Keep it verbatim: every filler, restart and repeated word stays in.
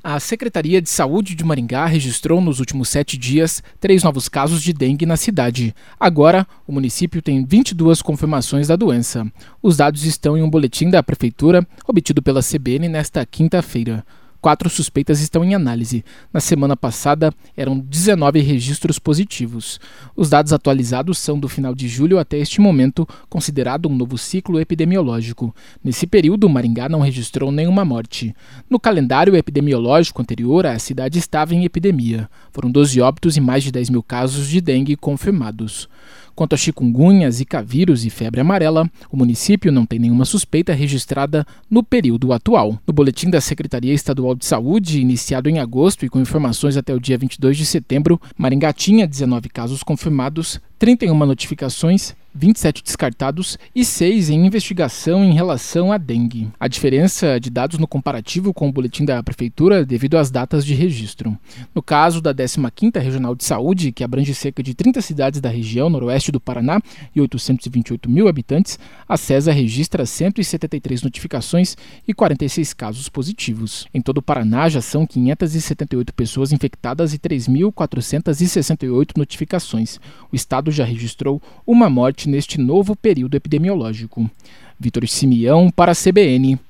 A Secretaria de Saúde de Maringá registrou nos últimos sete dias três novos casos de dengue na cidade. Agora, o município tem vinte e duas confirmações da doença. Os dados estão em um boletim da Prefeitura, obtido pela C B N nesta quinta-feira. Quatro suspeitas estão em análise. Na semana passada, eram dezenove registros positivos. Os dados atualizados são do final de julho até este momento, considerado um novo ciclo epidemiológico. Nesse período, Maringá não registrou nenhuma morte. No calendário epidemiológico anterior, a cidade estava em epidemia. Foram doze óbitos e mais de dez mil casos de dengue confirmados. Quanto a chikungunya, zika vírus e febre amarela, o município não tem nenhuma suspeita registrada no período atual. No boletim da Secretaria Estadual de Saúde, iniciado em agosto e com informações até o dia vinte e dois de setembro, Maringá tinha dezenove casos confirmados, trinta e uma notificações, vinte e sete descartados e seis em investigação em relação à dengue. A diferença de dados no comparativo com o boletim da Prefeitura é devido às datas de registro. No caso da décima quinta Regional de Saúde, que abrange cerca de trinta cidades da região noroeste do Paraná e oitocentos e vinte e oito mil habitantes, a SESA registra cento e setenta e três notificações e quarenta e seis casos positivos. Em todo o Paraná já são quinhentas e setenta e oito pessoas infectadas e três mil quatrocentas e sessenta e oito notificações. O estado já registrou uma morte neste novo período epidemiológico. Vitor Simeão para a C B N.